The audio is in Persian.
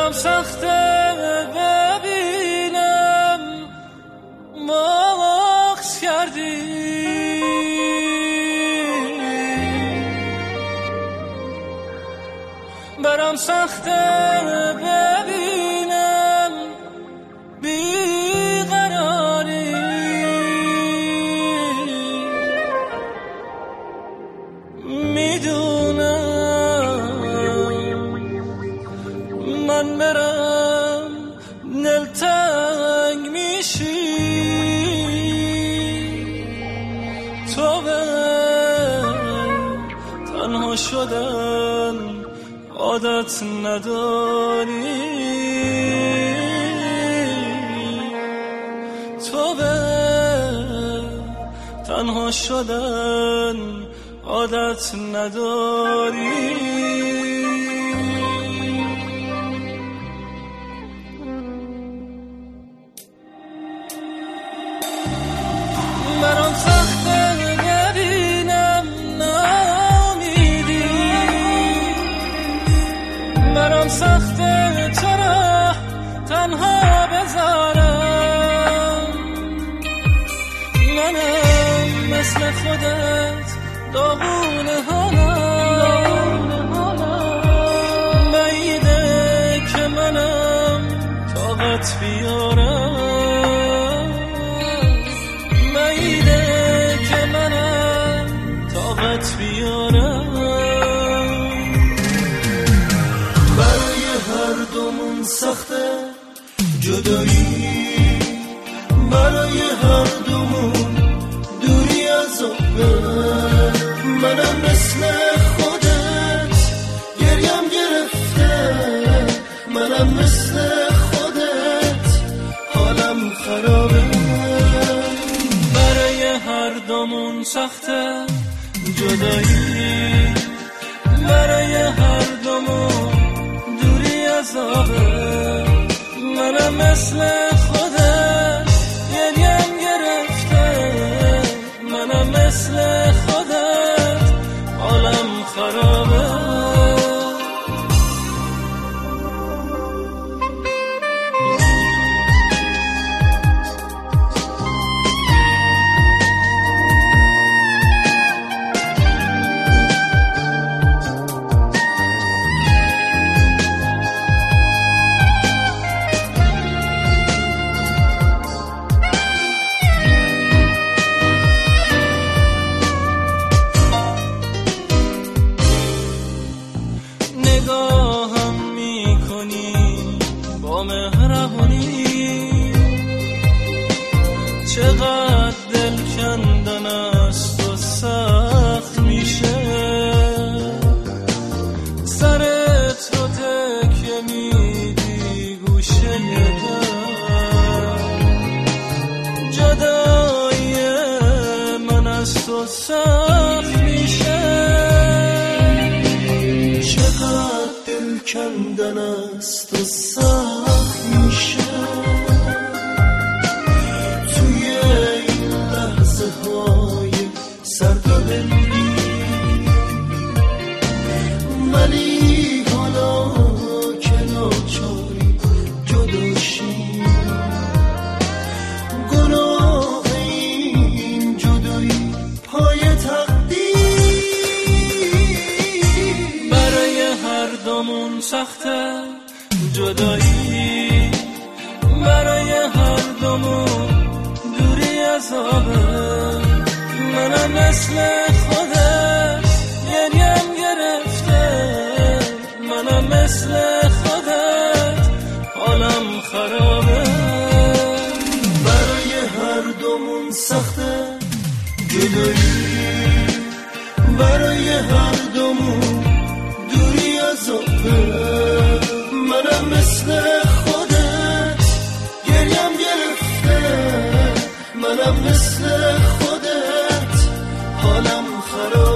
برام سخته ببینم ماکس کردی، برام سخته ببینم بیقراری، میدونم من برم دلتنگ میشی، تو به تنها شدن عادت نداری، تو به تنها شدن عادت نداری. برام سخته نبینم نامیدی، برام سخته تو را تنها بذارم، منم مثل خودت داغون حالم، بعیده که منم طاقت بیارم، بعیده که منم طاقت بیارم. برای هر دومون سخته جدایی، برای هر دومون دوری از منم مثل خودت گریم گرفته، منم مثل خودت حالم خرابه. برای هر دومون سخته جدایی، برای هر دومون دوری از منم مثل خودت گریم گرفته، منم مثل خودت حالم خرابه. نگاهم میکنی با مهربونی، چقدر دل کندن است و سخت میشه، سرت رو تکیه میدی گوشه در، جدایی من از تو سخت میشه، چقدر دل کندن است و سخت میشه، توی این لحظه های سرد و بلندی، ولی حالا که ناچاری جداشی، گناه این جدایی پای تقدیر. برای هر دومون سخته جدایی، برای هر دومون دوری از منم مثل خودت گریم گرفته، منم مثل خودت حالم خرابه. برای هر دومون سخته جدایی، برای هر دومون دوری از منم مثل خودت گریم گرفته، منم مثل خودت حالم خراب.